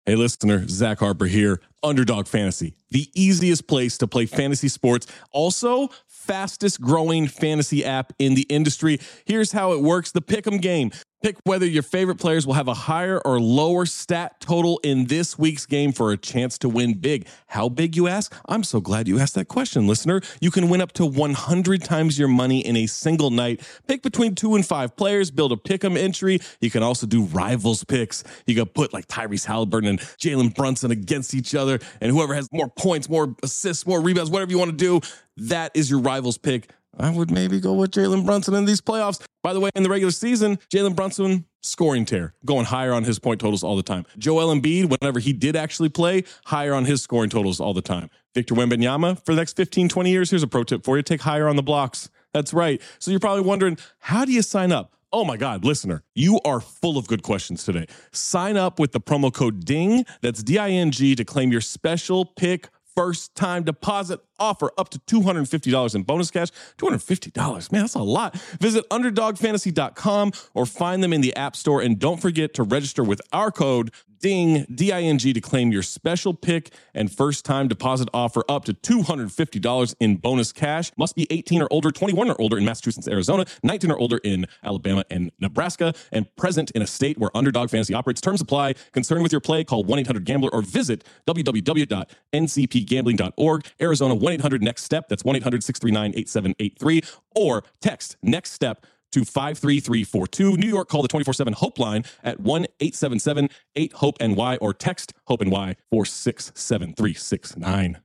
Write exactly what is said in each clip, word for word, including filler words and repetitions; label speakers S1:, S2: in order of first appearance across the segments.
S1: Hey, listener, Zach Harper here. Underdog Fantasy, the easiest place to play fantasy sports. Also, fastest growing fantasy app in the industry. Here's how it works. The Pick'em game. Pick whether your favorite players will have a higher or lower stat total in this week's game for a chance to win big. How big, you ask? I'm so glad you asked that question, listener. You can win up to one hundred times your money in a single night. Pick between two and five players. Build a Pick'em entry. You can also do rivals picks. You can put like Tyrese Halliburton and Jalen Brunson against each other, and whoever has more points, more assists, more rebounds, whatever you want to do, that is your rivals pick. I would maybe go with Jalen Brunson in these playoffs. By the way, in the regular season, Jalen Brunson, scoring tear, going higher on his point totals all the time. Joel Embiid, whenever he did actually play, higher on his scoring totals all the time. Victor Wembanyama, for the next fifteen, twenty years, here's a pro tip for you. Take higher on the blocks. That's right. So you're probably wondering, how do you sign up? Oh my God, listener, you are full of good questions today. Sign up with the promo code DING, that's D I N G, to claim your special pick first time deposit offer up to two hundred fifty dollars in bonus cash. two hundred fifty dollars, man, that's a lot. Visit underdog fantasy dot com or find them in the App Store. And don't forget to register with our code DING, D I N G, to claim your special pick and first time deposit offer up to two hundred fifty dollars in bonus cash. Must be eighteen or older, twenty-one or older in Massachusetts, Arizona, nineteen or older in Alabama and Nebraska, and present in a state where Underdog Fantasy operates. Terms apply. Concerned with your play, call one eight hundred gambler or visit w w w dot n c p gambling dot org. Arizona, one eight hundred next step. That's one eight hundred six three nine eight seven eight three, or text next step to five three three four two. New York, call the twenty-four seven HOPE line at one eight seven seven eight hope N Y or text HOPE-NY four six seven three six nine.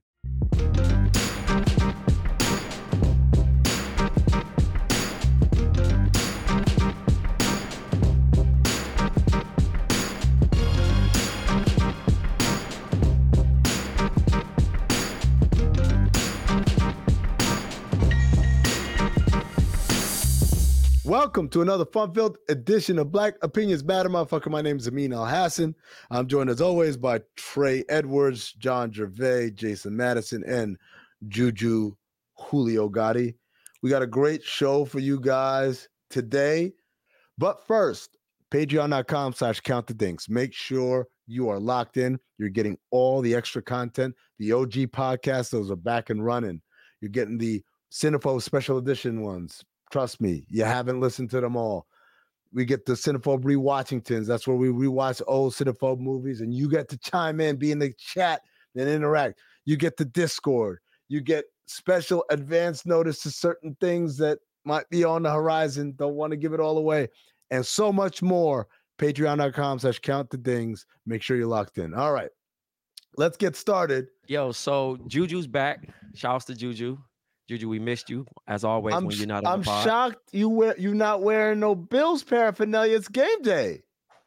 S2: Welcome to another fun-filled edition of Black Opinions Matter, motherfucker. My name is Amin Al-Hassan. I'm joined as always by Trey Edwards, John Gervais, Jason Madison, and Juju Julio Gotti. We got a great show for you guys today. But first, patreon.com slash count the dinks. Make sure you are locked in. You're getting all the extra content. The O G podcasts, those are back and running. You're getting the Cinephobe special edition ones. Trust me, you haven't listened to them all. We get the Cinephobe Rewatchingtons. That's where we rewatch old Cinephobe movies, and you get to chime in, be in the chat, and interact. You get the Discord. You get special advance notice to certain things that might be on the horizon. Don't want to give it all away. And so much more. Patreon.com slash count the dings. Make sure you're locked in. All right. Let's get started.
S3: Yo, so Juju's back. Shouts to Juju. Juju, we missed you as always
S2: I'm,
S3: when you're not on
S2: I'm
S3: the pod.
S2: shocked you wear you not wearing no Bills paraphernalia. It's game day.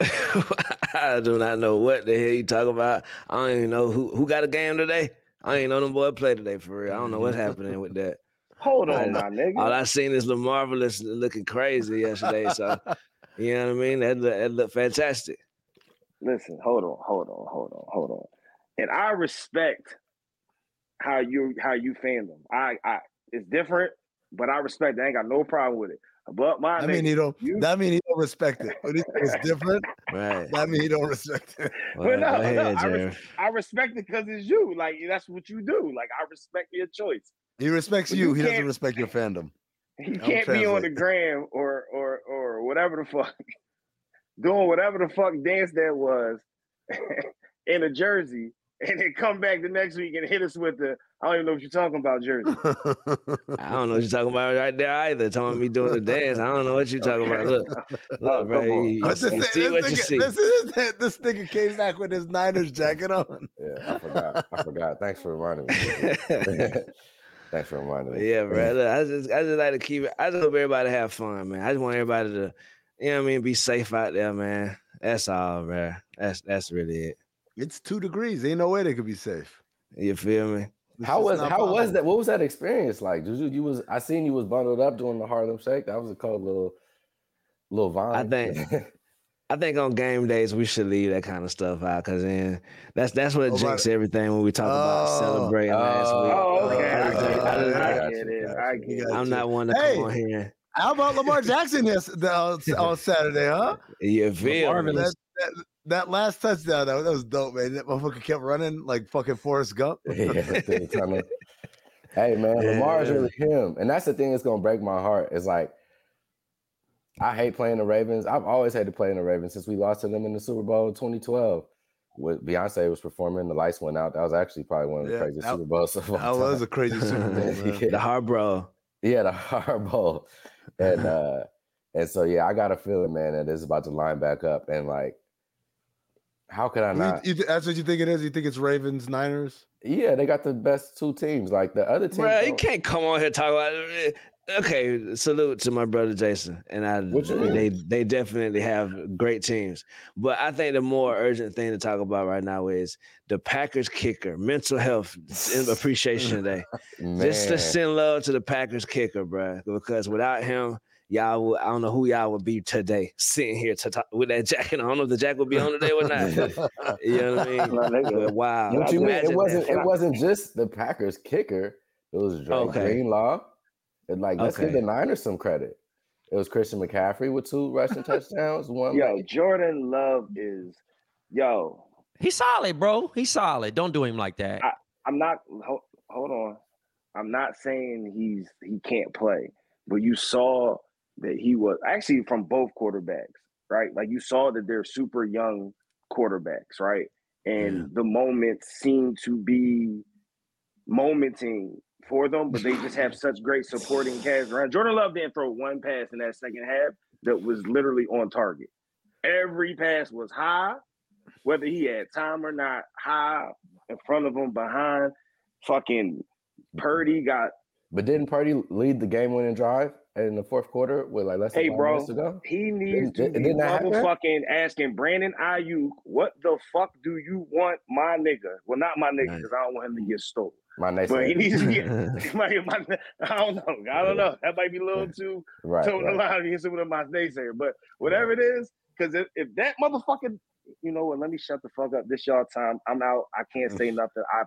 S4: I do not know what the hell you talking about. I don't even know who who got a game today. I ain't know them boy play today for real. I don't know what's happening with that.
S5: Hold
S4: I,
S5: on, my nigga.
S4: All I seen is LaMarvelous looking crazy yesterday. So you know what I mean? That look, that looked fantastic.
S5: Listen, hold on, hold on, hold on, hold on. And I respect how you how you fandom. I I it's different, but I respect it. I ain't got no problem with it. But my
S2: I mean,
S5: nigga,
S2: he don't.
S5: you,
S2: That mean he don't respect it. When he say it's different,
S4: Right.
S2: that mean he don't respect it.
S4: Well,
S5: but no,
S4: go ahead,
S5: no, I,
S4: Jerry.
S5: res- I respect it because it's you. Like that's what you do. Like I respect your choice.
S2: He respects
S5: But
S2: you.
S5: you
S2: He doesn't
S5: can't-
S2: respect your fandom.
S5: You
S2: Don't
S5: can't be on
S2: translate.
S5: the gram or or or whatever the fuck doing whatever the fuck dance that was in a jersey, and then come back the next week and hit us with the I don't even know what you're talking about jersey.
S4: I don't know what you're talking about right there either. Telling me doing the dance. I don't know what you're talking about. Look,
S5: Oh,
S4: look, bro.
S5: come on.
S4: You,
S2: But
S4: you
S2: this,
S4: see what you
S2: this,
S4: see.
S2: nigga, this, is, this nigga came back with his Niners jacket on.
S6: Yeah, I forgot. I forgot. Thanks for reminding me. Thanks for reminding
S4: But
S6: me.
S4: yeah, bro. Look, I just I just like to keep it. I just hope everybody have fun, man. I just want everybody to, you know what I mean, be safe out there, man. That's all, bro. That's that's really it.
S2: It's two degrees. Ain't no way they could be safe.
S4: You feel me?
S2: It's
S6: How
S2: just
S6: was
S2: not
S6: how was
S2: possible.
S6: that? What was that experience like? Did you, you was I seen you was bundled up doing the Harlem Shake. That was a cold little little vine.
S4: I think I think on game days we should leave that kind of stuff out because then that's that's what
S2: Oh,
S4: jinxes
S2: right.
S4: everything when we talk about
S2: Oh.
S4: celebrating last week.
S5: Oh, okay.
S4: I
S5: I
S4: just-
S5: get it.
S4: I just-
S5: I
S6: got
S5: get
S6: you,
S5: it.
S6: got
S5: I
S6: you.
S5: get
S2: You
S5: it.
S2: got
S4: I'm not one to
S2: Hey.
S4: come on here.
S2: How about Lamar Jackson yes, on, on Saturday, huh?
S4: You feel me?
S3: Marvelous.
S2: That, that, that last touchdown, that, that was dope, man. That motherfucker kept running like fucking Forrest Gump.
S6: Yeah, through the tunnel. Hey, man,
S3: Yeah,
S6: Lamar is
S3: yeah.
S6: really him. And that's the thing that's going to break my heart. It's like, I hate playing the Ravens. I've always hated playing the Ravens since we lost to them in the Super Bowl twenty twelve. When Beyonce was performing, the lights went out. That was actually probably one of the
S2: Yeah,
S6: craziest
S2: that-
S6: Super Bowls of all
S2: That
S6: time.
S2: was a crazy Super Bowl, man.
S6: Yeah.
S4: The Harborough.
S6: Yeah, the Hard Bowl. And uh and so yeah, I got a feeling, man, that it's about to line back up. And like, how could I
S2: You-
S6: not?
S2: you th- that's what you think it is? You think it's Ravens, Niners?
S6: Yeah, they got the best two teams. Like the other teams.
S4: Bro, you
S6: don't-
S4: can't come on here talking about it. Okay, salute to my brother Jason. And I
S6: What you mean?
S4: they they definitely have great teams. But I think the more urgent thing to talk about right now is the Packers kicker, mental health and appreciation day. Just to
S6: Man.
S4: send love to the Packers kicker, bro. Because without him, y'all would, I don't know who y'all would be today, sitting here to talk with that jacket. I don't know if the jacket would be on today or not. You know what I mean?
S5: My nigga.
S4: But wow.
S6: What you mean?
S4: Imagine
S6: It wasn't.
S4: that.
S6: It wasn't just the Packers kicker. It was Drake
S4: Okay.
S6: Greenlaw. And like, let's give
S4: Okay.
S6: the Niners some credit. It was Christian McCaffrey with two rushing touchdowns. One.
S5: Yo,
S6: like-
S5: Jordan Love is, yo,
S3: He's solid, bro. He's solid. Don't do him like that.
S5: I- I'm not, hold, hold on. I'm not saying he's he can't play, but you saw that he was actually from both quarterbacks, right? Like you saw that they're super young quarterbacks, right? And
S3: Yeah.
S5: the moments seem to be momenting for them, but they just have such great supporting cast around. Jordan Love didn't throw one pass in that second half that was literally on target. Every pass was high, whether he had time or not, high, in front of him, behind. Fucking Purdy got,
S6: But didn't Purdy lead the game-winning drive in the fourth quarter with like less than
S5: hey,
S6: five
S5: bro,
S6: minutes to go?
S5: he needs
S6: Didn't-
S5: to be
S6: didn't that happen?
S5: motherfucking asking Brandon Ayuk, what the fuck do you want, my nigga? Well, not my nigga,
S4: Right.
S5: because I don't want him to get stolen.
S6: My next
S5: But he
S6: one.
S5: needs to get, my, my, I don't know. I don't know. That might be a little too
S6: Right,
S5: toting the
S6: right.
S5: line against some of my naysayer. But whatever it is, because if, if that motherfucker, you know what, let me shut the fuck up. This y'all time. I'm out. I can't say nothing. I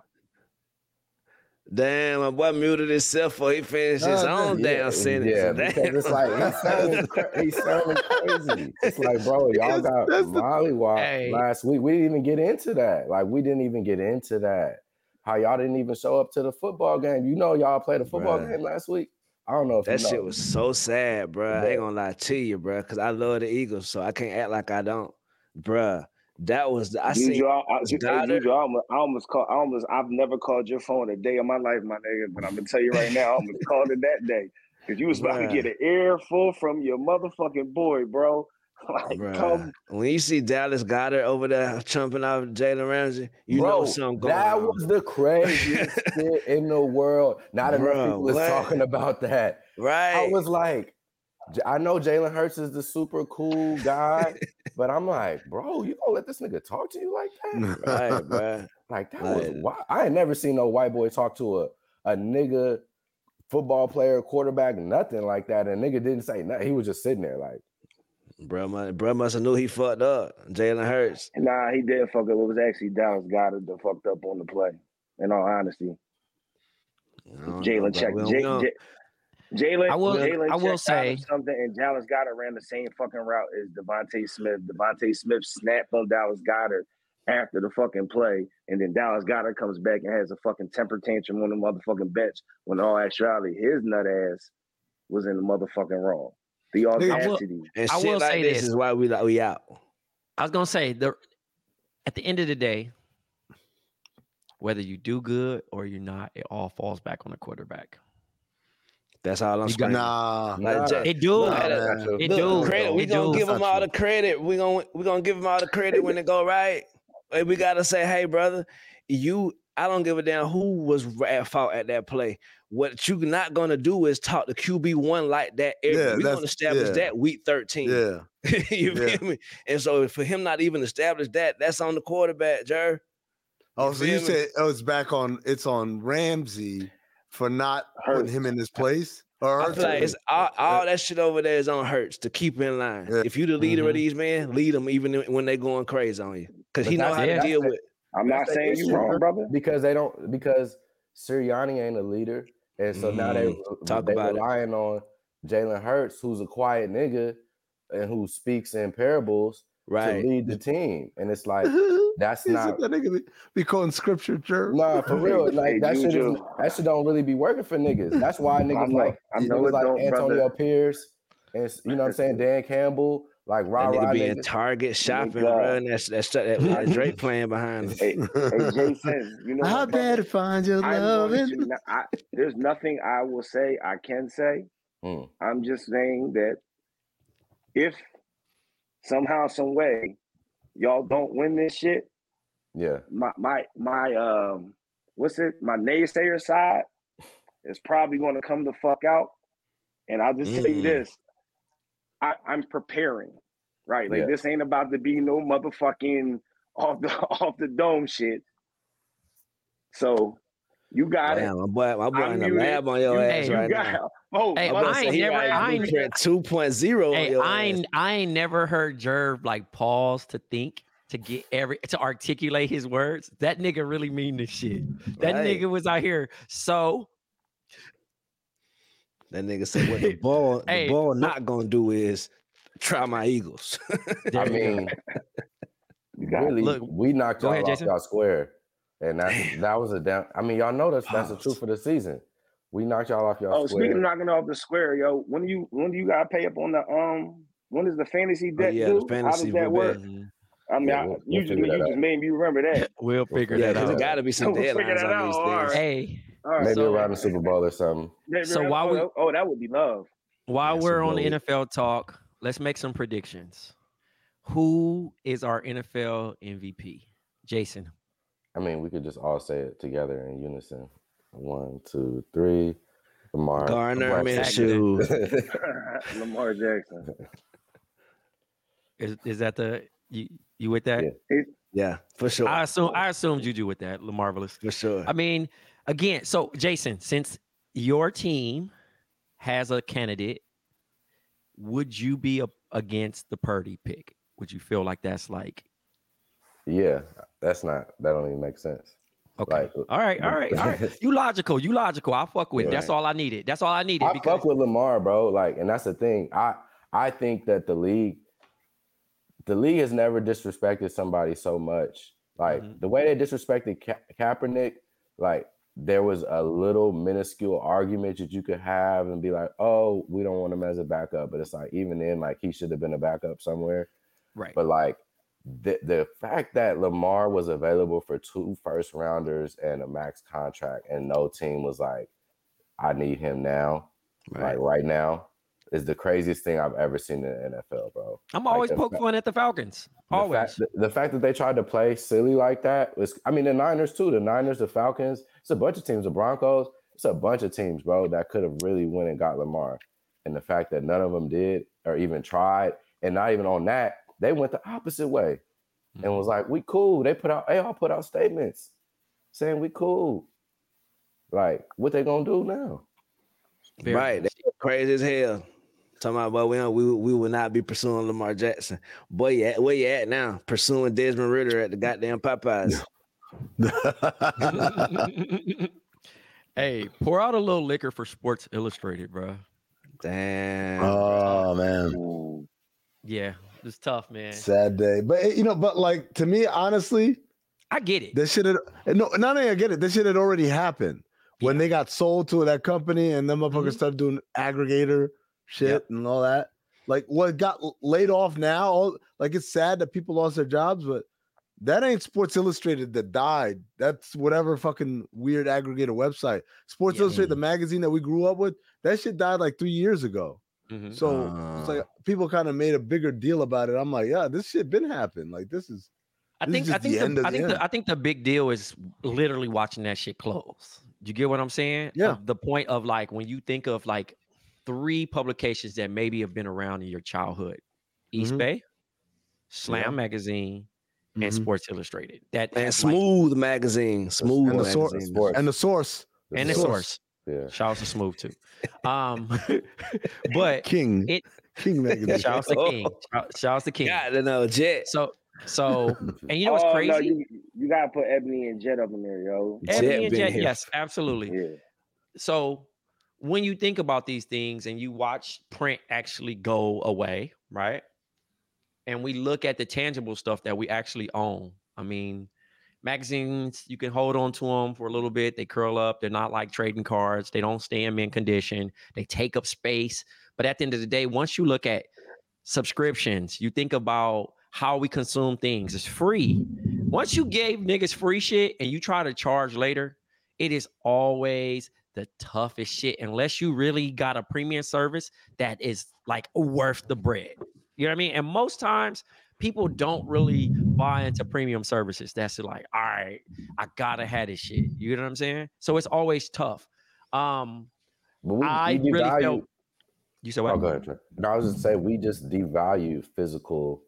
S4: Damn, my boy muted himself before he finished his
S2: Oh,
S4: own
S6: Yeah,
S4: damn sentence.
S6: yeah,
S4: Damn.
S6: because it's like he's sounding, cra- he's sounding crazy. It's like, bro, y'all
S2: That's-
S6: got
S2: that's the-
S6: mollywopped
S3: Hey.
S6: last week. We didn't even get into that. Like, we didn't even get into that. How y'all didn't even show up to the football game. You know, y'all played a football
S4: Bruh.
S6: game last week. I don't know if
S4: That
S6: you know.
S4: shit was so sad, bruh. I
S6: Yeah.
S4: ain't gonna lie to you, bruh, because I love the Eagles, so I can't act like I don't. Bruh, that was, I
S5: Juju,
S4: seen,
S5: I, I,
S4: was
S5: hey,
S4: Goddard.
S5: Juju, I almost, I almost called. I almost. I've never called your phone a day of my life, my nigga. But I'm gonna tell you right now, I almost called it that day because you was about
S4: Bruh.
S5: to get an earful from your motherfucking boy, bro. Like,
S4: bruh.
S5: come,
S4: When you see Dallas Goddard over there chumping off Jalen Ramsey, you
S6: Bro,
S4: know something going
S6: that
S4: on.
S6: was the craziest shit in the world. Not enough
S4: Bruh,
S6: people is
S4: what?
S6: talking about that.
S4: right.
S6: I was like, J- I know Jalen Hurts is the super cool guy, but I'm like, bro, you gonna let this nigga talk to you like that?
S4: right, bruh.
S6: Like that was
S4: Like-
S6: wild. I ain't never seen no white boy talk to a, a nigga football player, quarterback, nothing like that. And nigga didn't say nothing. He was just sitting there like,
S4: Bruh, mu- bruh must have knew he fucked up. Jalen Hurts.
S5: nah, he did fuck up. It was actually Dallas Goddard that fucked up on the play. In all honesty,
S4: I don't know,
S5: Jalen
S4: bruh.
S5: checked.
S4: We don't-
S5: J-
S4: we don't-
S5: J- Jalen,
S3: I will-
S5: Jalen
S3: I will
S5: checked out
S3: say-
S5: of something, and Dallas Goddard ran the same fucking route as Devontae Smith. Devontae Smith snapped on Dallas Goddard after the fucking play, and then Dallas Goddard comes back and has a fucking temper tantrum on the motherfucking bench. When in all actuality, his nut ass was in the motherfucking wrong. The
S2: Nigga, I will-
S5: audacity.
S4: And
S3: I
S4: shit
S3: will
S4: like
S3: say
S4: this,
S3: this.
S4: is why we like we out.
S3: I was gonna say the at the end of the day, whether you do good or you're not, it all falls back on the quarterback.
S4: That's all I'm
S3: You got-
S4: saying.
S2: Nah,
S4: Like,
S6: nah,
S4: Jay-
S3: It do.
S4: Look at it.
S2: man.
S3: It
S4: Look,
S3: do.
S4: credit, we
S3: It
S4: gonna
S3: do.
S4: give
S2: That's
S4: him
S2: not
S4: all
S2: true.
S4: the credit. We gonna we gonna give him all the credit when it go right. Like, we gotta say, hey, brother, you. I don't give a damn who was at fault at that play. What you not gonna do is talk to Q B one like that. Every,
S2: Yeah,
S4: we
S2: that's-
S4: gonna establish
S2: yeah.
S4: that week thirteen.
S2: yeah.
S4: you
S2: Yeah.
S4: feel me? And so for him not even establish that, that's on the quarterback, Jer.
S2: Oh,
S4: You
S2: so you
S4: feel me?
S2: said oh, it's back on? It's on Ramsey for not putting
S5: Hurts.
S2: him in his place, or
S4: I
S2: Hurts
S4: feel like
S2: in
S4: it's
S2: his-
S4: all, all that shit over there is on Hurts to keep in line.
S2: Yeah.
S4: If you the leader of
S3: Mhm.
S4: these men, lead them even when they going crazy on you, because
S6: But
S4: he know
S6: that's-
S4: how
S3: yeah.
S4: to deal
S6: that's
S4: with.
S5: I'm not
S6: That's the
S5: saying you
S6: issue,
S5: wrong, brother.
S6: because they don't because Sirianni ain't a leader, and so now they
S4: Mm, talk
S6: they
S4: about it.
S6: relying on Jalen Hurts, who's a quiet nigga and who speaks in parables,
S4: Right.
S6: to lead the team, and it's like that's
S2: He said
S6: not.
S2: that nigga be, be calling scripture jerk.
S6: Nah, for real.
S5: Hey,
S6: Like
S5: hey,
S6: that shit is
S5: Juju.
S6: that shit don't really be working for niggas. That's why
S5: I
S6: niggas
S5: know,
S6: like
S5: I know
S6: niggas
S5: it
S6: like
S5: don't,
S6: Antonio
S5: brother.
S6: Pierce and you know what I'm saying, Dan Campbell, like rah
S4: That nigga
S6: rah
S4: be in
S6: niggas.
S4: Target shopping,
S5: Nigga.
S4: bro, and that's that's that, that Drake playing behind him.
S5: Hey, hey, Jason. You know
S2: How
S5: what,
S2: bad
S5: brother?
S2: to find your
S5: I'm
S2: love?
S5: going to. Not, I, there's nothing I will say. I can say.
S6: Mm.
S5: I'm just saying that if somehow, some way, y'all don't win this shit,
S6: Yeah.
S5: my my my um, what's it? My naysayer side is probably going to come the fuck out, and I'll just tell you
S4: Mm.
S5: this: I, I'm preparing, right? Like
S6: Yeah.
S5: this ain't about to be no motherfucking off the off the dome shit. So you got
S4: Damn,
S5: it.
S4: my boy, my boy
S5: I'm
S4: in the
S5: muted.
S4: lab on your
S5: You,
S4: ass
S5: you
S4: right
S5: got
S4: now.
S5: oh,
S3: Hey,
S4: My
S3: but
S4: boy
S3: I
S4: said
S3: ain't
S4: he
S3: never-
S4: writing
S3: I ain't-
S4: Blueprint two point oh on
S3: Hey,
S4: your
S3: I
S4: ass.
S3: ain't, I ain't never heard Jerv like pause to think to get every to articulate his words. That nigga really mean this shit. That
S4: Right.
S3: nigga was out here. So
S4: That nigga said what the ball
S3: Hey,
S4: the ball
S3: but-
S4: not gonna do is try my Eagles.
S3: there
S6: I
S3: you go.
S6: mean,
S5: You got it.
S6: really,
S3: Look,
S6: we knocked
S3: go
S6: y'all
S3: ahead,
S6: off
S3: Jason.
S6: y'all square, and that's
S4: Damn.
S6: that was a down. I mean, y'all know that's that's the
S4: Pause.
S6: truth for the season. We knocked y'all off y'all
S5: Oh,
S6: square.
S5: speaking of knocking off the square, yo, when do you when do you gotta pay up on the um? When does the fantasy
S4: Oh,
S5: debt
S4: yeah,
S5: do?
S4: the fantasy
S5: How does that work?
S4: revenge.
S5: I mean,
S6: Yeah,
S5: I,
S6: we'll-
S5: you
S6: we'll
S5: just
S6: figure
S5: you
S6: that
S5: just
S6: out.
S5: made me remember that.
S3: We'll figure
S4: Yeah,
S3: that
S4: because
S3: out.
S4: it got to be some
S5: We'll figure
S4: deadlines
S5: that
S4: on
S5: out.
S4: these
S5: All
S4: things.
S5: right.
S3: Hey,
S5: All right.
S6: Maybe
S3: So-
S6: around the Super Bowl or something.
S5: Maybe-
S3: So
S5: oh,
S3: while we-
S5: oh, oh, that would be love.
S3: while
S4: Yes,
S3: we're on
S4: indeed.
S3: N F L talk, let's make some predictions. Who is our N F L M V P? Jason.
S6: I mean, we could just all say it together in unison. One, two, three. Lamar.
S4: Garner
S6: Jackson.
S4: Minshew.
S5: Lamar Jackson.
S3: Is is that the you you with that?
S6: Yeah.
S4: Yeah, for sure.
S3: I assume I assumed you do with that. Marvelous.
S4: For sure.
S3: I mean, again, so Jason, since your team has a candidate, would you be a, against the Purdy pick? Would you feel like that's like
S6: Yeah, that's not. That don't even make sense.
S3: okay?
S6: Like,
S3: all right, all right, all right. You logical. You logical. I fuck with it. That's
S4: Right.
S3: all I needed. That's all I needed.
S6: I
S3: because
S6: fuck with Lamar, bro. Like, and that's the thing. I I think that the league, the league has never disrespected somebody so much. Like
S3: Mhm.
S6: the way they disrespected Ka- Kaepernick, like there was a little minuscule argument that you could have and be like, oh, we don't want him as a backup. But it's like even then, like he should have been a backup somewhere.
S3: right.
S6: But like the the fact that Lamar was available for two first rounders and a max contract, and no team was like, I need him now,
S4: Right.
S6: like right now, is the craziest thing I've ever seen in the N F L, bro.
S3: I'm
S6: like
S3: always
S6: the
S3: poke
S6: fa-
S3: fun at the Falcons.
S6: The
S3: Always.
S6: fact, the, the fact that they tried to play silly like that was, I mean, the Niners too. The Niners, the Falcons, it's a bunch of teams. The Broncos, it's a bunch of teams, bro, that could have really went and got Lamar. And the fact that none of them did or even tried, and not even on that, they went the opposite way and was like, "We cool." They put out, they all put out statements saying we cool. Like, what they gonna do now?
S3: Very
S4: Right.
S3: nice.
S4: That's crazy as hell. Talking about, but we don't, we we will not be pursuing Lamar Jackson. Boy, you at, where you at now? Pursuing Desmond Ritter at the goddamn Popeyes.
S3: Hey, pour out a little liquor for Sports Illustrated, bro.
S4: Damn.
S2: Oh man,
S5: Ooh.
S3: Yeah, it's tough, man.
S2: sad day. But eh, you know, but like to me, honestly,
S3: I get it.
S2: this should have no, not only I get it. This shit had already happened when
S3: Yeah.
S2: they got sold to that company, and then motherfuckers
S3: Mhm.
S2: started doing aggregator shit
S3: Yep.
S2: and all that. Like what got l- laid off now? All, like it's sad that people lost their jobs, but that ain't Sports Illustrated that died. That's whatever fucking weird aggregator website. Sports
S3: Yeah.
S2: Illustrated, the magazine that we grew up with, that shit died like three years ago.
S3: Mhm.
S2: So it's like people kind of made a bigger deal about it. I'm like, yeah, this shit been happening. Like this is
S3: I
S2: this is
S3: think I
S2: just
S3: think
S2: the
S3: the,
S2: end of
S3: I
S2: the
S3: think
S2: end.
S3: the, I think the big deal is literally watching that shit close. You get what I'm saying?
S2: Yeah.
S3: Of the point of like when you think of like three publications that maybe have been around in your childhood: East
S2: Mhm.
S3: Bay, Slam
S2: Yeah.
S3: Magazine, and
S2: Mhm.
S3: Sports Illustrated. That
S4: And
S3: have, like-
S4: Smooth Magazine. Smooth
S2: And the sor-
S4: Magazine.
S6: Sports.
S2: and the source,
S3: and the source.
S6: Yeah.
S3: Shout out to Smooth too. Um, but
S2: King,
S3: it
S2: King magazine.
S3: shout out to King. Shout, shout out to King.
S4: Got to know, Jet.
S3: So so and you know what's
S5: Oh,
S3: crazy?
S5: no, you, you gotta put Ebony and Jet up in there, yo.
S3: Ebony
S4: Jet
S3: and
S4: been
S3: Jet,
S4: here.
S3: yes, absolutely.
S5: Yeah.
S3: So when you think about these things and you watch print actually go away, right? and we look at the tangible stuff that we actually own. I mean, magazines, you can hold on to them for a little bit. They curl up. They're not like trading cards. They don't stay in mint condition. They take up space. But at the end of the day, once you look at subscriptions, you think about how we consume things. It's free. Once you gave niggas free shit and you try to charge later, it is always the toughest shit unless you really got a premium service that is like worth the bread. You know what I mean? And most times people don't really buy into premium services. That's like, all right, I gotta have this shit. You know what I'm saying? So it's always tough. Um,
S6: But we,
S3: I
S6: we
S3: really
S6: devalue,
S3: felt. You said what?
S6: Oh, go ahead, Trey. No, I was just saying we just devalue physical,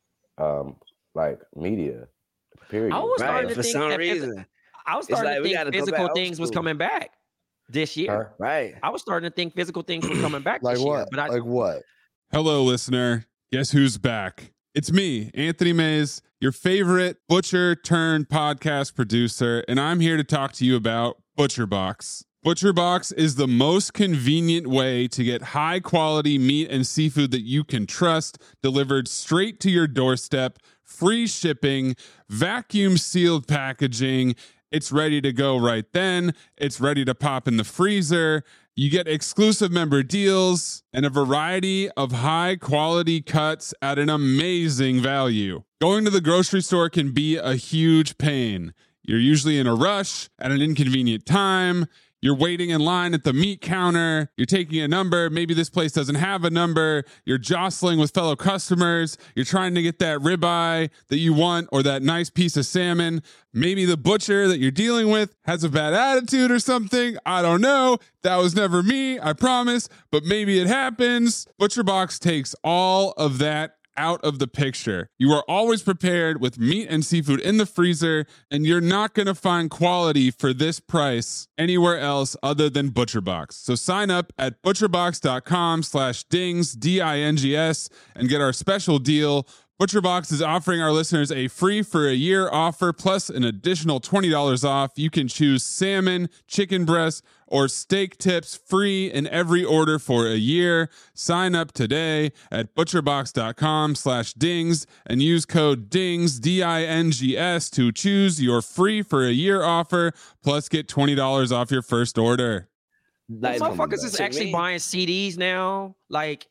S6: um, like media. Period.
S3: I was
S4: Right,
S3: starting to
S4: for
S3: think
S4: some
S3: that phys-
S4: reason.
S3: I was
S4: It's
S3: starting
S4: like
S3: to
S4: we
S3: think
S4: gotta go
S3: physical
S4: back old
S3: things was
S4: school.
S3: coming back this year.
S6: Huh?
S4: Right.
S3: I was starting to think physical things were coming back
S2: Like
S3: this year.
S2: what?
S3: But I,
S2: Like what?
S7: Hello, listener. Guess who's back? It's me, Anthony Mays, your favorite butcher turned podcast producer, and I'm here to talk to you about ButcherBox. ButcherBox is the most convenient way to get high quality meat and seafood that you can trust delivered straight to your doorstep, free shipping, vacuum sealed packaging. It's ready to go right then. It's ready to pop in the freezer. You get exclusive member deals and a variety of high quality cuts at an amazing value. Going to the grocery store can be a huge pain. You're usually in a rush at an inconvenient time. You're waiting in line at the meat counter. You're taking a number. Maybe this place doesn't have a number. You're jostling with fellow customers. You're trying to get that ribeye that you want or that nice piece of salmon. Maybe the butcher that you're dealing with has a bad attitude or something. I don't know. That was never me, I promise, but maybe it happens. ButcherBox takes all of that out of the picture. You are always prepared with meat and seafood in the freezer, and you're not going to find quality for this price anywhere else other than ButcherBox. So sign up at butcherbox.com slash dings, D I N G S, and get our special deal. ButcherBox is offering our listeners a free for a year offer plus an additional twenty dollars off. You can choose salmon, chicken breast, or steak tips free in every order for a year. Sign up today at butcherbox.com slash dings and use code DINGS, D I N G S, to choose your free for a year offer plus get twenty dollars off your first order.
S4: Like,
S3: motherfuckers is
S4: to
S3: actually
S4: me-
S3: buying C Ds now. Like,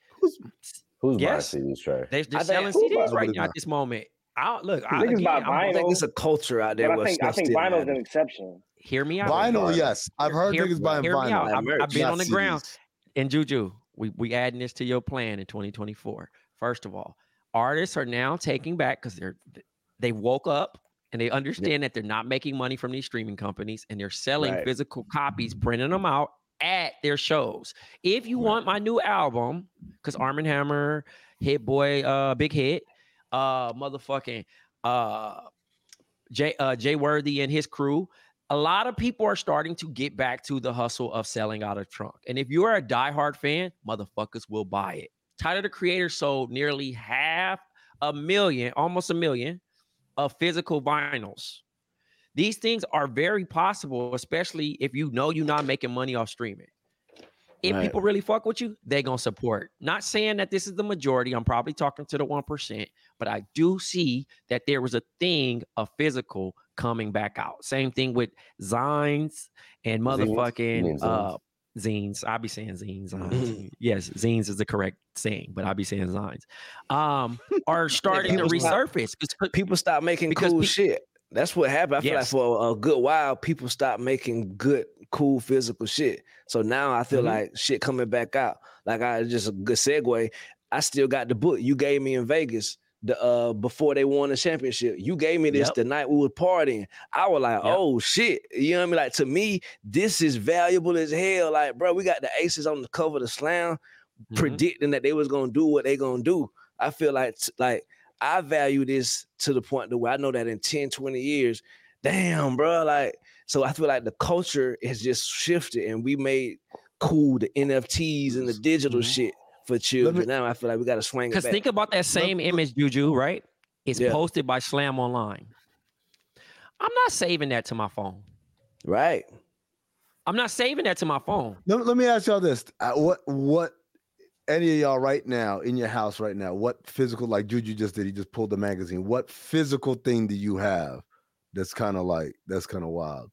S6: Who's
S3: Yes.
S6: buying C Ds, Trey?
S3: they, they're
S4: I think-
S3: selling
S4: who
S3: C Ds
S2: buy-
S3: right
S2: nobody
S3: now
S2: buy.
S3: at this moment. I look. I,
S5: Niggas
S3: again,
S5: buy
S3: I'm-
S5: vinyl.
S4: I think it's a culture out there.
S5: But I
S4: where
S5: think I
S4: stuff
S5: think
S4: still
S5: vinyl's an
S4: matters.
S5: exception.
S3: Hear me out.
S2: Vinyl, yes. I've heard
S3: Hear-
S2: niggas buying
S3: hear me out.
S2: vinyl.
S3: I've,
S4: merch,
S3: I've been
S2: not
S3: on the
S2: C Ds.
S3: ground. And Juju, we we adding this to your plan in twenty twenty-four. First of all, artists are now taking back because they're they woke up and they understand that they're not making money from these streaming companies and they're selling
S4: Right.
S3: physical copies, printing them out at their shows. If you want my new album, because Arm and Hammer, Hit Boy, uh, Big Hit, uh, motherfucking uh, Jay uh, Jay Worthy and his crew. A lot of people are starting to get back to the hustle of selling out of trunk. And if you are a diehard fan, motherfuckers will buy it. Tyler, the Creator, sold nearly half a million, almost a million, of physical vinyls. These things are very possible, especially if you know you're not making money off streaming. If
S4: Right.
S3: people really fuck with you, they're going to support. Not saying that this is the majority. I'm probably talking to the one percent, but I do see that there was a thing of physical coming back out. Same thing with zines and
S6: Zines? You
S3: motherfucking
S6: mean
S3: uh, zines. I'll be saying zines.
S4: Mm-hmm.
S3: zines. Yes, zines is the correct saying, but I'll be saying zines. Um, are starting to
S4: people stop-
S3: resurface. 'Cause
S4: People stop making
S3: Because
S4: cool
S3: pe-
S4: shit. That's what happened. I feel
S3: Yes.
S4: like for a good while, people stopped making good, cool physical shit. So now I feel
S3: Mhm.
S4: like shit coming back out. Like I just a good segue. I still got the book you gave me in Vegas the uh before they won the championship. You gave me this
S3: Yep.
S4: the night we were partying. I was like,
S3: Yep.
S4: oh shit. You know what I mean? Like to me, this is valuable as hell. Like, bro, we got the aces on the cover of the slam
S3: Mhm.
S4: predicting that they was gonna do what they gonna do. I feel like like I value this to the point to where I know that in ten, twenty years, damn, bro, like, so I feel like the culture has just shifted and we made cool the N F Ts and the digital
S3: Mhm.
S4: shit for children. Now I feel like we got to swing it
S3: Because
S4: back.
S3: think about that same image, Juju, right? It's
S4: Yeah.
S3: posted by Slam Online. I'm not saving that to my phone.
S4: Right.
S3: I'm not saving that to my phone.
S2: Let, let me ask y'all this: uh, what what any of y'all right now in your house right now, what physical, like Juju just did, he just pulled the magazine. What physical thing do you have that's kind of like, that's kind of wild?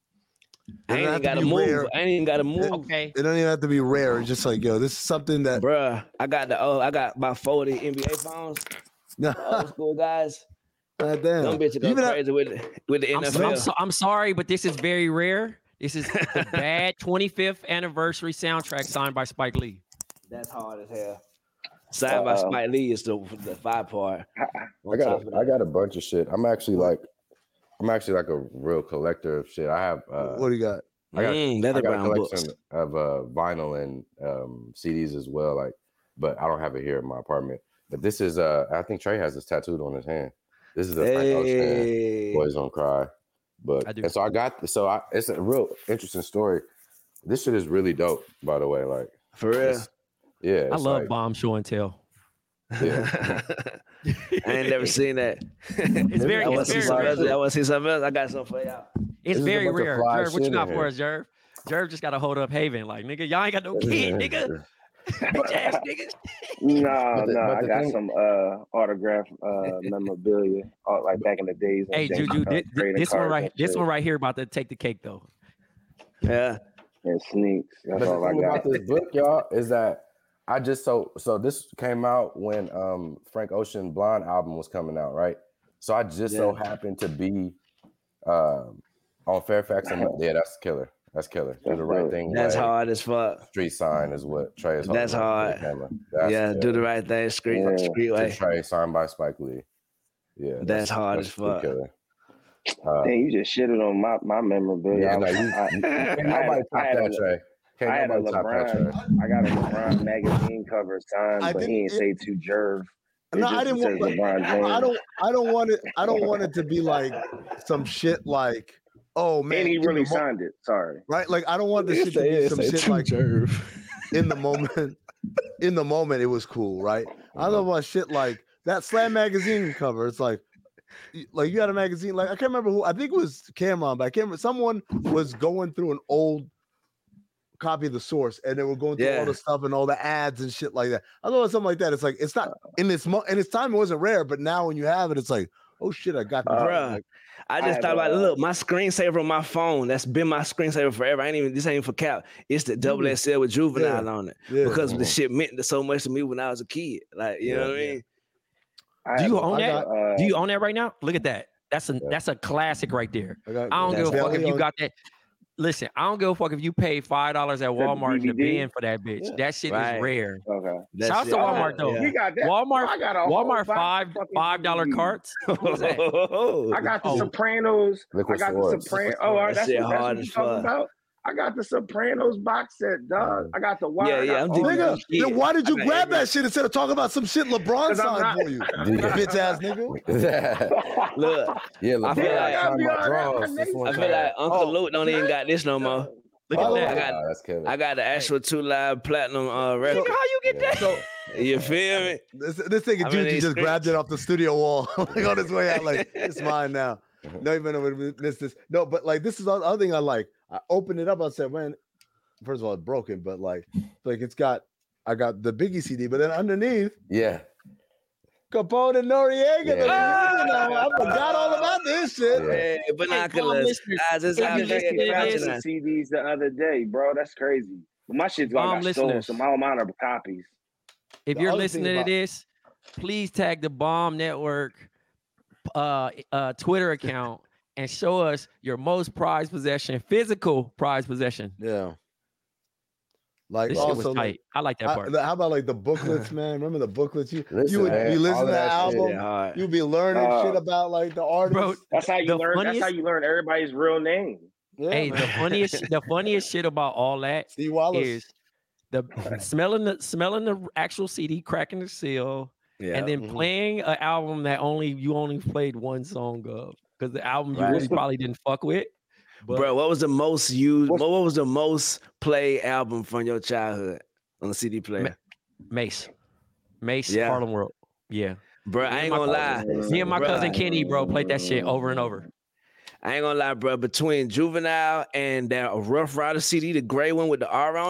S4: I ain't even gotta move. Rare. I ain't even gotta move.
S3: Okay.
S2: It don't even have to be rare. It's just like, yo, this is something that,
S4: bruh. I got the oh, I got about forty N B A phones. Old school guys.
S2: God damn.
S4: Them bitches go
S2: Even
S4: crazy
S2: that,
S4: with the, with the N F L.
S3: I'm, I'm, so, I'm sorry, but this is very rare. This is the bad twenty-fifth anniversary soundtrack signed by Spike Lee.
S4: That's hard as hell. Signed by Spike Lee is the the five part.
S6: I got a, I got a bunch of shit. I'm actually like I'm actually like a real collector of shit. I have uh,
S2: what do you got?
S6: I got,
S4: mm,
S6: I got
S4: brown
S6: a collection
S4: books.
S6: of uh, vinyl and um, C Ds as well. Like, but I don't have it here in my apartment. But this is uh, I think Trey has this tattooed on his hand. This is a Frank
S4: hey.
S6: Ocean, Boys Don't Cry. But
S3: I do.
S6: and so I got so I, it's a real interesting story. This shit is really dope, by the way. Like
S4: for real.
S6: Yeah,
S3: I love
S6: like,
S3: Bomb Show and Tell.
S6: Yeah.
S4: I ain't never seen that.
S3: It's very,
S4: I want
S3: it's
S4: to see
S3: very
S4: something else.
S3: rare.
S4: I want to see something else. I got something for y'all.
S3: It's
S6: This
S3: very
S6: is a bunch of
S3: rare.
S6: fly
S3: Jerv, what you
S6: shit
S3: got
S6: in
S3: for
S6: here.
S3: us, Jerv? Jerv just got to hold up Haven. Like, nigga, y'all ain't got no kid, nigga. Bitch ass niggas.
S5: No,
S6: But the-
S5: no,
S6: but
S5: I
S6: the
S5: got
S6: thing-
S5: some uh autograph uh memorabilia, uh, like back in the days. of
S3: Hey,
S5: James,
S3: Juju,
S5: uh,
S3: this,
S5: trading
S3: this one
S5: cards
S3: right,
S5: and
S3: this
S5: shit,
S3: one right here about to take the cake though.
S4: Yeah.
S5: and sneaks. That's
S6: But the
S5: all I
S6: thing
S5: got.
S6: about this book, y'all, is that I just so so this came out when um Frank Ocean Blonde album was coming out, right? So I just so
S4: Yeah.
S6: happened to be um on Fairfax and yeah, that's killer. That's killer. Do the right thing.
S4: That's
S6: way.
S4: hard as fuck.
S6: Street sign is what Trey is.
S4: That's
S6: holding up
S4: hard.
S6: to the camera. That's
S4: Yeah,
S6: killer.
S4: do the right thing. Street,
S5: Yeah.
S4: street
S6: To
S4: way.
S6: Trey signed by Spike Lee. Yeah,
S4: That's hard as
S6: true
S4: fuck.
S6: Killer. Uh,
S5: Dang, you just shitted on my my memorabilia.
S6: yeah,
S5: I
S6: no,
S5: was-
S6: you,
S5: I-
S6: you, can't
S5: I had
S6: nobody
S5: a-
S6: top
S5: I had a-
S6: that, Trey. Can't
S5: I had a
S6: nobody top that, Trey.
S5: LeBron. I got a LeBron magazine cover signed,
S2: I
S5: but
S2: didn't-
S5: he didn't say to Jerv. It
S2: No,
S5: just
S2: I didn't
S5: says
S2: want.
S5: LeBron James.
S2: I don't. I don't want it. I don't want it to be like some shit like, oh man,
S5: and he
S2: in the
S5: really
S2: mo-
S5: signed it. Sorry.
S2: right? Like I don't want this shit to be some shit like in the moment. In the moment, it was cool, right? I don't want shit like that Slam magazine cover. It's like, like you had a magazine. Like I can't remember who. I think it was Cameron, but I can't remember. Someone was going through an old copy of the source, and they were going through
S4: Yeah.
S2: all the stuff and all the ads and shit like that. I don't know, something like that. It's like it's not in its mo- in its time it wasn't rare, but now when you have it, it's like, oh shit, I got this.
S5: Uh,
S4: Bruh.
S2: Like,
S4: I
S5: I
S4: just
S5: have
S4: thought about
S5: a-
S4: look, my screensaver on my phone. That's been my screensaver forever. I ain't even this ain't even for cap. It's the double X L with Juvenile on it
S2: yeah.
S4: because the shit meant so much to me when I was a kid. Like you
S6: Yeah,
S4: know what I
S2: yeah.
S4: mean?
S5: I
S3: Do
S5: have
S3: you
S5: a-
S3: own
S2: I
S3: that?
S2: got-
S5: uh,
S3: Do you own that right now? Look at that. That's a
S6: Yeah.
S3: that's a classic right there.
S2: I, got,
S3: I don't give a
S2: That's
S3: fuck if
S2: Belly
S3: you
S2: on-
S3: got that. Listen, I don't give a fuck if you pay five dollars at
S5: The
S3: Walmart in the
S5: D V D?
S3: bin for that bitch.
S2: Yeah.
S3: That shit
S4: Right.
S3: is rare.
S5: Okay.
S4: That's
S3: Shout out to
S4: it.
S3: Walmart, though.
S4: Yeah.
S5: We got that.
S3: Walmart,
S5: I got a whole
S3: Walmart
S5: box
S3: five
S5: of fucking
S3: five dollar
S5: D V Ds.
S3: carts. What was that?
S5: I got the
S3: Oh.
S5: Sopranos.
S6: Liquid
S5: I got
S6: Swords.
S5: the Sopranos.
S3: Liquid
S5: Oh, all right,
S3: Swords.
S5: that's,
S4: That shit
S5: what, that's
S4: hard
S5: what
S4: as
S5: you talking
S4: fuck.
S5: about. I got the Sopranos box set, dog. I got the wire.
S4: Yeah,
S5: I
S4: yeah,
S5: got
S4: I'm
S5: all
S4: digging
S5: that
S2: Nigga,
S5: shit.
S2: then why did you
S4: I got
S2: grab
S4: every-
S2: that shit instead of talking about some shit LeBron
S5: 'Cause I'm
S2: signed
S5: not-
S2: for you? You bitch ass nigga.
S4: Look,
S6: yeah,
S4: I feel
S6: LeBron
S4: like-
S6: signed
S5: I
S6: my
S5: got
S6: draws. This
S5: I
S6: one
S4: I feel
S6: time.
S4: like Uncle
S2: Oh,
S4: Luke don't even got this no more.
S3: Look
S2: Oh,
S3: at
S4: I
S3: that.
S4: got-
S6: Wow, that's killer.
S4: I got the actual two live platinum uh record.
S3: Nigga, how you get that?
S2: So
S4: You feel me?
S2: this this nigga
S4: I mean,
S2: Juju
S4: they
S2: just
S4: scream-
S2: grabbed it off the studio wall, like on his way out, like it's mine now. No, even know we missed this. No, but like this is the other thing I like. I opened it up. I said, man, first of all, it's broken, but like, like it's got. I got the Biggie C D, but then underneath,
S6: Yeah.
S2: Capone and Noriega.
S6: Yeah.
S2: the- you know, I forgot all about this shit.
S6: Yeah.
S4: Hey, binoculars.
S3: listeners,
S4: Guys, this
S3: if
S4: how
S3: you
S4: we
S3: listen
S4: get
S3: to
S5: I
S3: this-
S5: got
S4: passionate.
S5: the C Ds the other day, bro. That's crazy. But my shit's got,
S3: Bomb
S5: got stolen,
S3: listeners.
S5: so my amount of copies.
S3: If
S2: The
S3: you're
S2: other thing
S3: listening to
S2: about-
S3: this, please tag the Bomb Network uh, uh, Twitter account and show us your most prized possession, physical prized possession.
S2: Yeah. Like
S3: This shit was
S2: also,
S3: tight.
S2: like,
S3: I like that
S2: I-
S3: part.
S2: the- how about like the booklets, man? Remember the booklets? You
S6: Listen,
S2: you would
S6: man,
S2: be
S6: all
S2: listening
S6: of
S2: to the
S6: that shit,
S2: album.
S4: Yeah, hard.
S2: You'd be learning
S5: Uh,
S2: shit about like the artist.
S3: Bro,
S5: That's how you
S3: The
S5: learn. That's how
S3: funniest-
S5: you learn everybody's real name.
S2: yeah,
S3: hey,
S2: man.
S3: the funniest, the funniest shit about all that
S2: Steve Wallace.
S3: is the smelling the smelling the actual C D, cracking the seal,
S4: Yeah.
S3: and then
S2: Mhm.
S3: playing an album that only you only played one song of because the album you
S4: Right.
S3: really probably didn't fuck with. But
S4: Bro, what was the most used?
S5: What's-
S4: What was the most played album from your childhood on the C D player?
S3: Mace, Mace,
S4: Yeah.
S3: Harlem World, yeah.
S4: Bro, I ain't
S3: my
S4: gonna lie.
S3: Me and my
S4: Bruh.
S3: cousin Kenny, bro, played that shit over and over.
S4: I ain't gonna lie, bro. Between Juvenile and that Rough Rider C D, the gray one with the R on it,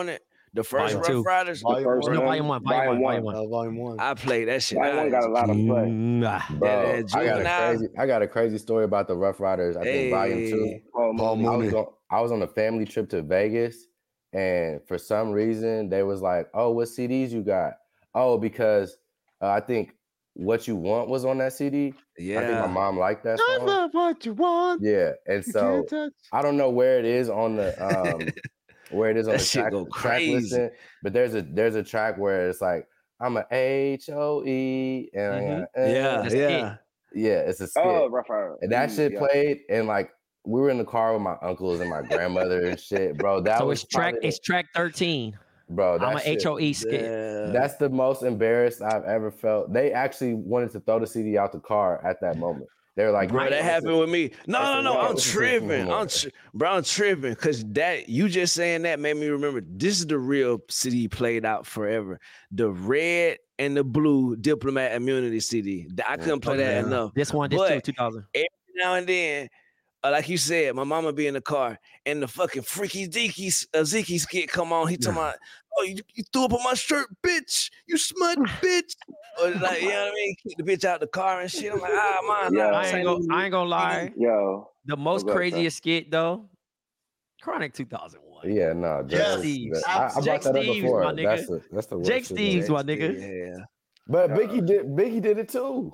S4: The first
S3: Volume
S4: Rough
S3: two.
S4: Riders,
S2: Volume
S5: first
S2: one.
S3: No,
S5: one.
S3: volume one, volume one, volume one.
S2: Uh, volume one.
S4: I played that shit.
S5: Volume
S4: Nah,
S5: one got a lot of play.
S3: Nah.
S6: Bro,
S4: that
S6: I got a
S4: Juvenile.
S6: crazy, I got a crazy story about the Rough Riders. I think volume two.
S4: Hey,
S5: Paul
S2: Paul
S5: Mooney.
S6: I
S2: Mooney.
S6: was on, I was on a family trip to Vegas, and for some reason they was like, "Oh, what C Ds you got?" Oh, because uh, I think What You Want was on that C D. I think my
S4: yeah.
S6: mom liked that
S2: I
S6: song.
S2: love what you want.
S6: Yeah, and
S2: You
S6: so
S2: can't touch.
S6: I don't know where it is on the um where it is on
S4: That
S6: the
S4: shit
S6: track,
S4: go
S6: track
S4: crazy.
S6: listing, but there's a there's a track where it's like I'm a H O E and I
S3: Mhm.
S6: got, eh.
S4: Yeah,
S3: That's it.
S4: yeah.
S6: yeah, it's a skit.
S5: Oh, Rough Rider.
S6: And that
S5: Mm,
S6: shit
S5: yeah.
S6: played, and like we were in the car with my uncles and my grandmother and shit, bro. That
S3: So
S6: was
S3: it's track.
S6: probably-
S3: It's track thirteen.
S6: bro. That
S3: I'm a
S6: shit,
S3: H O E skit.
S4: Yeah.
S6: That's the most embarrassed I've ever felt. They actually wanted to throw the C D out the car at that moment. They were like,
S4: Bro,
S6: "You
S4: that
S6: can't
S4: happened
S6: listen."
S4: with me. No,
S6: I
S4: no,
S6: said,
S4: no.
S6: "You
S4: I'm
S6: can't listen to this
S4: tripping.
S6: anymore."
S4: I'm tri- bro, I'm tripping because that you just saying that made me remember. This is the real C D played out forever. The red and the blue diplomat immunity C D. I couldn't play
S3: Oh,
S4: that
S3: yeah.
S4: enough.
S3: This one, this
S4: But-
S3: too, two thousand.
S4: Every now and then, uh, like you said, my mama be in the car and the fucking freaky Zeke uh, Zeke skit come on. He talking about, oh, you, you threw up on my shirt, bitch. You smut, bitch. Or like, you know what I mean? Kick the bitch out the car and shit. I'm like, ah, man.
S5: Yeah.
S4: nah,
S3: I ain't gonna, I ain't gonna lie.
S5: Yo.
S3: The most
S5: go ahead,
S3: craziest skit though, Chronic two thousand one.
S6: Yeah, no,
S2: Yes,
S3: Steves.
S6: I, I brought
S3: Jake
S6: that up
S3: Steves,
S6: before.
S3: my nigga.
S6: That's the that's the worst
S3: Jake
S6: shit
S3: Steves,
S6: ever.
S3: my nigga.
S4: Yeah.
S6: But
S5: Yeah.
S6: Biggie did Biggie did it too.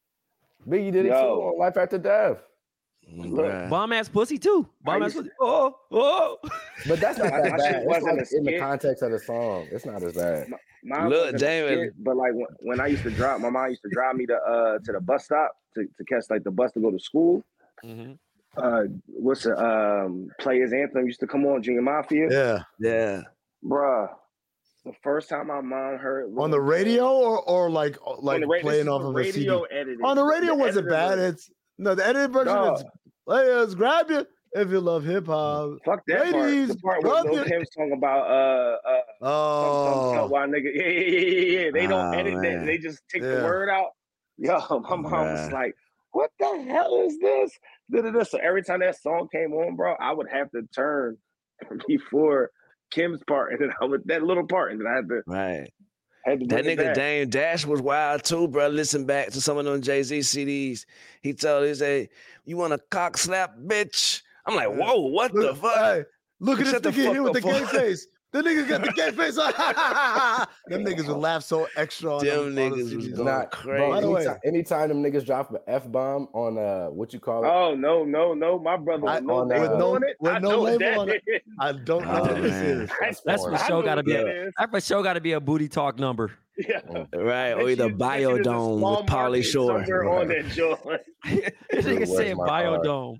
S6: Biggie did it
S5: Yo.
S6: too on Life After Death.
S5: Look,
S4: Bruh.
S3: Bomb ass pussy too. Bomb
S5: I
S3: ass
S5: used-
S3: pussy. Oh, oh.
S6: But that's not
S5: My-
S6: that
S5: my
S6: bad.
S5: shit
S6: It's
S5: wasn't
S6: like
S5: a
S6: in the
S5: skit.
S6: context of the song. It's not as bad.
S5: Mine
S4: Look,
S5: wasn't a
S4: Damon.
S5: skit, but like when, when I used to drive, my mom used to drive me to uh to the bus stop to, to catch like the bus to go to school.
S3: Mhm.
S5: Uh, what's the um Players Anthem used to come on, Junior Mafia,
S2: Yeah.
S4: Yeah.
S5: bruh. The first time my mom heard
S2: On the
S5: Lil
S2: radio
S5: Jon-
S2: or, or like uh,
S5: on
S2: like
S5: the ra- this
S2: playing
S5: is
S2: off
S5: the
S2: of a C D?
S5: radio edited.
S2: On the radio
S5: The
S2: wasn't
S5: edited
S2: bad.
S5: version.
S2: It's no the edited version
S5: Dog.
S2: is players grab you if you love hip hop.
S5: Fuck that
S2: Ladies,
S5: part. The part where
S2: rub
S5: Lil
S2: your-
S5: Kim song about uh uh some, some, some
S2: Oh,
S5: why nigga yeah yeah yeah yeah yeah. They don't
S4: Oh,
S5: edit
S4: man.
S5: that. They just take
S2: Yeah.
S5: the word out. Yo, my mom was
S4: Bruh.
S5: like, "What the hell is this?" Da-da-da. So every time that song came on, bro, I would have to turn before Kim's part, and then I would that little part, and then I had to
S4: Right.
S5: had to
S4: That
S5: bring it
S4: nigga
S5: back.
S4: Dame Dash was wild too, bro. Listen back to some of them Jay-Z C Ds. He told he say, "You want a cock slap, bitch?" I'm like,
S2: Yeah.
S4: "Whoa, what
S2: look,
S4: the fuck?"
S2: hey, look at this
S4: Shut the
S2: nigga here
S4: fuck
S2: with the
S4: up,
S2: gay
S4: fool.
S2: face. The nigga got the gay face. Them niggas would laugh so extra on
S4: Them
S2: them, on the
S4: niggas was
S2: C Ds.
S4: going
S6: Not,
S4: crazy.
S6: bro,
S2: By the way-
S6: anytime, anytime them niggas drop an F bomb on uh what you call it?
S5: Oh no, no, no, my brother,
S6: I-
S5: no
S6: on,
S5: label
S6: uh,
S5: on it.
S2: with
S5: I
S2: no
S5: know what
S2: label
S5: that
S2: on it.
S5: is.
S2: I don't know
S4: Oh,
S2: what this
S4: man.
S2: is.
S5: I-
S3: That's
S6: porn.
S3: for
S5: I
S3: sure.
S5: know
S3: Got to
S5: what
S3: be
S5: that
S3: a.
S5: is.
S3: That for sure got to be a booty talk number.
S5: Yeah.
S4: Right, or
S5: Bet
S4: either
S5: you- bet you there's a
S4: Biodome
S5: small
S4: with Pauly
S5: market
S4: Shore.
S5: somewhere on that joint.
S3: This nigga
S6: Where's
S3: said
S6: my card?
S3: biodome.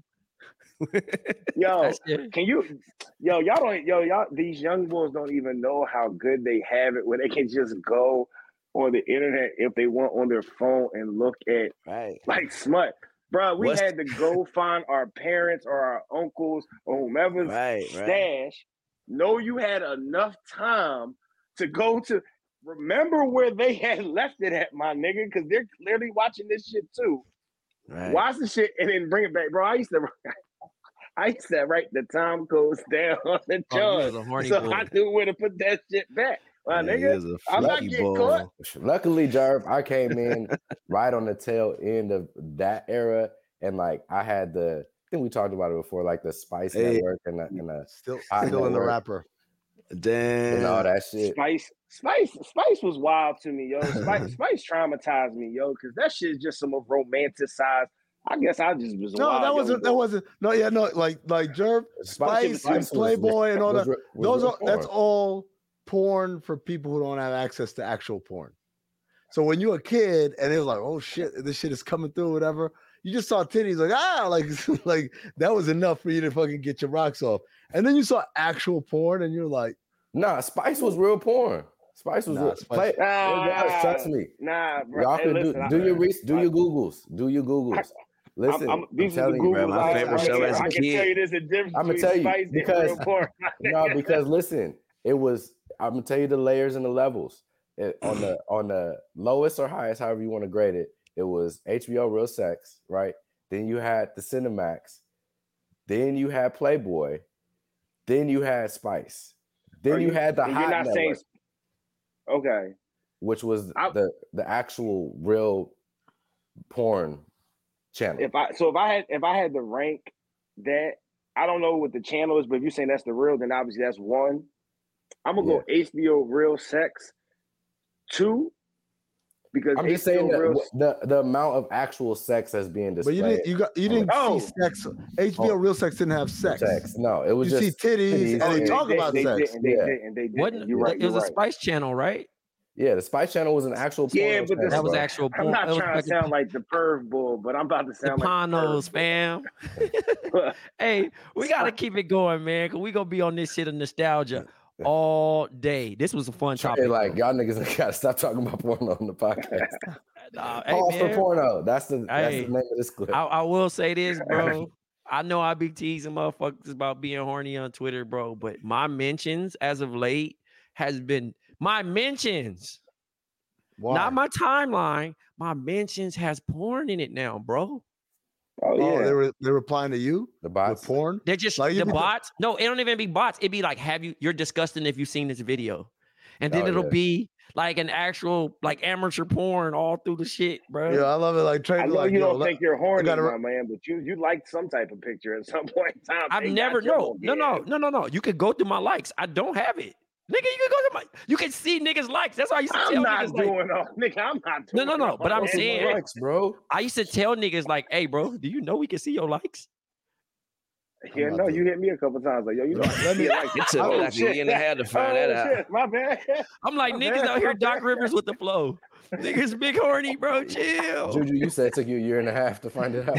S5: Yo,
S3: That's it.
S5: can you, yo, y'all don't, yo, y'all, these young boys don't even know how good they have it where they can just go on the internet if they want on their phone and look at
S4: Right.
S5: like smut. Bro, we
S4: What's-
S5: had to go find our parents or our uncles or whomever's
S4: Right, right.
S5: stash. Know you had enough time to go to remember where they had left it at, my nigga, because they're clearly watching this shit too.
S4: Right.
S5: Watch the shit and then bring it back, bro. I used to, I used to write the time codes down on the
S3: Oh, you was
S5: chart,
S3: a horny
S5: so
S3: boy.
S5: I knew where to put that shit back, my
S4: Yeah, he
S5: nigga.
S4: was a
S5: I'm not
S4: freaky
S5: getting
S4: boy.
S5: caught.
S6: Luckily, Jerv, I came in right on the tail end of that era, and like I had the. I think we talked about it before, like the Spice
S4: Hey.
S6: Network and the, and the
S2: Still,
S6: Hot
S2: still in the
S6: Network.
S2: rapper.
S4: Damn.
S6: and all that shit.
S5: Spice, Spice, Spice was wild to me, yo. Spice, Spice traumatized me, yo, because that shit is just some romanticized. I guess I just was a
S2: No,
S5: wild
S2: that
S5: young
S2: wasn't. That
S5: boy.
S2: wasn't. No, yeah, no, like like Jerv, Spice, and
S6: was-
S2: Playboy, and all
S6: was
S2: that.
S6: re- was
S2: Those
S6: real
S2: are that's
S6: porn.
S2: all porn for people who don't have access to actual porn. So when you're a kid and it was like, oh shit, this shit is coming through, whatever, you just saw titties, like ah, like like that was enough for you to fucking get your rocks off. And then you saw actual porn, and you're like,
S6: Nah, Spice was real porn. Spice was
S2: Nah,
S6: real.
S2: Spice-
S6: Play,
S5: Ah,
S6: trust me.
S5: Nah, bro.
S6: Y'all
S5: Hey,
S6: can
S5: listen, I-
S6: do, do your re- do
S5: I-
S6: your Googles. Do your Googles. Listen,
S5: I'm, I'm, these are the
S6: telling you,
S5: Googles
S4: bro, my
S5: I,
S4: favorite
S5: I,
S4: show
S5: can-
S4: as a
S5: I can
S4: kid.
S5: tell you there's a difference
S6: I'ma
S5: between
S6: tell you,
S5: Spice
S6: because-
S5: and real porn.
S6: no, because listen, it was. I'm gonna tell you the layers and the levels. It, on the on the lowest or highest, however you want to grade it, it was H B O Real Sex, right? Then you had the Cinemax, then you had Playboy, then you had Spice. Then you,
S5: you
S6: had the
S5: you're
S6: Hot
S5: not
S6: Network,
S5: saying. Okay.
S6: which was
S5: I-
S6: the the actual real porn channel.
S5: If I so if I had if I had to rank that, I don't know what the channel is, but if you're saying that's the real, then obviously that's one. I'm gonna
S6: Yeah.
S5: go H B O Real Sex two because
S6: I'm just
S5: H B O
S6: saying that
S5: Real.
S6: w- the the amount of actual sex that's being
S2: But you
S6: displayed.
S2: didn't you got you didn't
S5: Oh.
S2: see sex. H B O
S6: Oh.
S2: Real Sex didn't have sex.
S6: sex. No, it was
S2: You
S6: just
S2: see titties,
S6: titties
S2: and they
S6: and-
S2: talk
S5: they,
S2: about
S5: they
S2: sex.
S5: Didn't, they
S6: Yeah.
S5: didn't. They didn't.
S3: Wasn't
S5: You're right.
S3: it was
S5: You're
S3: a
S5: right.
S3: Spice Channel, right?
S6: Yeah, the Spice Channel was an actual porn
S5: Yeah, but the-
S6: channel,
S3: That was
S6: bro.
S3: actual
S5: I'm
S3: porn.
S5: not
S3: That was
S5: trying to
S3: fucking
S5: sound like the perv bull, but I'm about to sound like the
S3: Panos,
S5: perv
S3: fam.
S5: bull.
S3: Hey, we gotta keep it going, man, because we gonna be on this shit of nostalgia all day. This was a fun
S6: Trey,
S3: topic.
S6: like y'all niggas gotta stop talking about porno on the podcast.
S3: Nah, hey,
S6: Pause for
S3: man,
S6: porno. That's the that's
S3: Hey,
S6: the name of this clip.
S3: I, I will say this, bro. I know I be teasing motherfuckers about being horny on Twitter, bro, but my mentions as of late has been my mentions,
S2: Why?
S3: not my timeline. My mentions has porn in it now, bro.
S5: Oh
S2: Oh,
S5: yeah.
S2: they were they're replying to you
S6: the
S2: with
S6: bots.
S2: porn.
S3: They're just
S2: Like, you
S3: the
S2: be-
S3: bots. No, it don't even be bots. It'd be like, have you? You're disgusting if you've seen this video, and then
S6: Oh,
S3: it'll
S6: yeah.
S3: be like an actual like amateur porn all through the shit, bro.
S2: Yeah, I love it. Like Trey,
S5: I
S2: be
S5: know
S2: like,
S5: you
S2: yo,
S5: don't
S2: let-
S5: think you're horny,
S2: gotta-
S5: my man, but you you like some type of picture at some point in time.
S3: I've
S5: They got
S3: never
S5: your
S3: no
S5: own
S3: no no
S5: game.
S3: no no no. You could go through my likes. I don't have it, nigga. You can go to my. You can see niggas likes. That's why I used to
S5: I'm
S3: tell
S5: not
S3: niggas like.
S5: doing all, nigga. I'm not
S3: No,
S5: doing
S3: no, no,
S5: all
S3: but I'm
S5: that.
S3: saying-
S6: Likes, bro.
S3: I used to tell niggas like, hey, bro, do you know we can see your likes?
S5: Yeah,
S2: I'm
S5: no,
S2: not
S5: you hit me a couple times like, yo, you know,
S2: Let me-
S5: like,
S4: It took me
S5: oh,
S4: like a
S5: shit.
S4: year and a half to find
S5: oh,
S4: that out.
S5: shit, my bad.
S3: I'm like,
S5: My
S3: niggas
S5: bad,
S3: out here,
S5: my
S3: Doc
S5: bad.
S3: Rivers with the flow. Niggas big horny, bro. Chill.
S6: Juju, you said it took you a year and a half to find it out.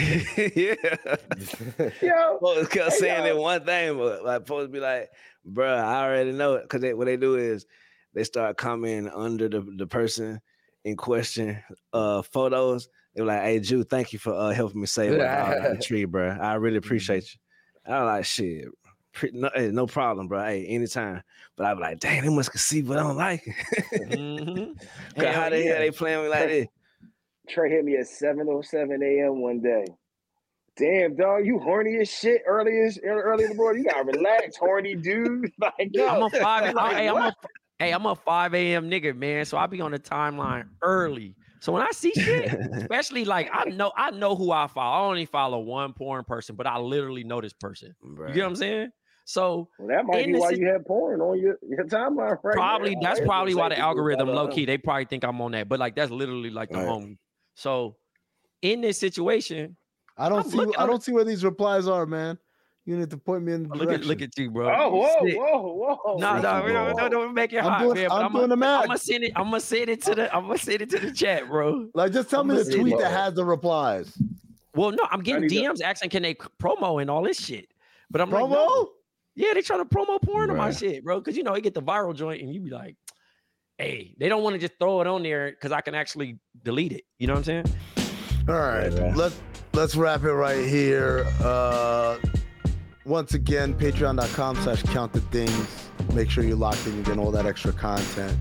S4: Yeah.
S5: Yo,
S4: Folks kept
S5: Hey,
S4: saying
S5: yo.
S4: that one thing, but like folks be like, bruh, I already know it. Because they, what they do is they start commenting under the, the person in question uh photos. They're like, hey, Ju, thank you for uh, helping me save my dog out the tree, bruh. I really appreciate you. I was like, shit, pre- no, hey, no problem, bro. Hey, anytime. But I was like, dang, they must can see what I don't like.
S3: Mhm.
S4: Cause
S3: Hell
S4: how the
S3: yeah.
S4: hell they playing me like this?
S5: Trey hit me at seven oh seven a.m. one day. Damn, dog, you horny as shit early as early in the morning. You gotta relax, horny dude. Like, yo,
S3: I'm a five.
S5: like,
S3: hey, I'm a,
S5: what?
S3: hey, I'm a five a.m. nigga, man. So I be on the timeline early. So when I see shit, especially like I know, I know who I follow. I only follow one porn person, but I literally know this person. You get what I'm saying? So
S5: Well, that might
S3: in
S5: be
S3: the
S5: why
S3: sit-
S5: you have porn on your, your timeline right
S3: probably
S5: there.
S3: that's
S5: Right?
S3: probably why the
S4: Say people
S3: algorithm
S4: follow
S3: low
S4: them.
S3: key. They probably think I'm on that, but like that's literally like the
S4: Right.
S3: home. So in this situation,
S2: I don't
S3: I'm
S2: see.
S3: looking
S2: I
S3: on-
S2: don't see where these replies are, man. You need to point me in the
S3: look at
S2: direction.
S3: look at you, bro.
S5: Oh,
S3: You
S5: whoa,
S3: sick.
S5: whoa, whoa.
S3: No, no,
S6: Freaky
S3: we don't,
S6: boy.
S3: don't, don't make it
S2: I'm
S3: hot,
S2: doing-
S3: man. but
S2: I'm
S3: I'm
S2: doing the math.
S3: I'm gonna send it. I'm gonna send it to the. I'm gonna send it to the chat, bro.
S2: Like, just tell
S3: I'm
S2: me
S3: gonna
S2: the
S3: see
S2: tweet
S6: it.
S2: that has the replies.
S3: Well, no, I'm getting
S5: need to-
S3: D Ms asking can they c- promo and all this shit, but I'm like,
S2: Promo?
S3: no. Yeah, they trying to promo porn on my
S6: Bruh.
S3: shit, bro. Because you know, it get the viral joint, and you be like, hey, they don't want to just throw it on there because I can actually delete it. You know what I'm saying?
S2: All right,
S4: Right, right.
S2: let's let's wrap it right here. Uh, once again, patreon.com slash count the things. Make sure you're locked in. You get all that extra content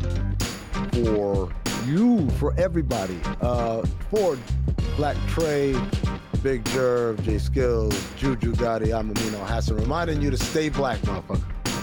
S2: for you, for everybody. Uh, for Black Trey, Big Jerv, J Skills, Juju Gotti, I'm Amino Hassan, reminding you to stay black, motherfucker.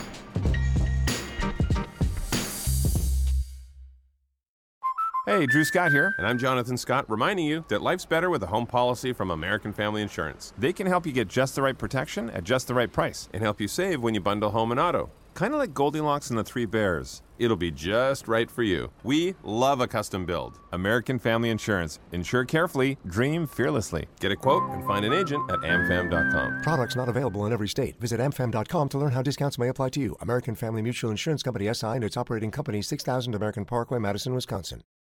S8: Hey, Drew Scott here, and I'm Jonathan Scott, reminding you that life's better with a home policy from American Family Insurance. They can help you get just the right protection at just the right price and help you save when you bundle home and auto. Kind of like Goldilocks and the Three Bears. It'll be just right for you. We love a custom build. American Family Insurance. Insure carefully, dream fearlessly. Get a quote and find an agent at am fam dot com.
S9: Products not available in every state. Visit am fam dot com to learn how discounts may apply to you. American Family Mutual Insurance Company S I and its operating company, six thousand American Parkway, Madison, Wisconsin.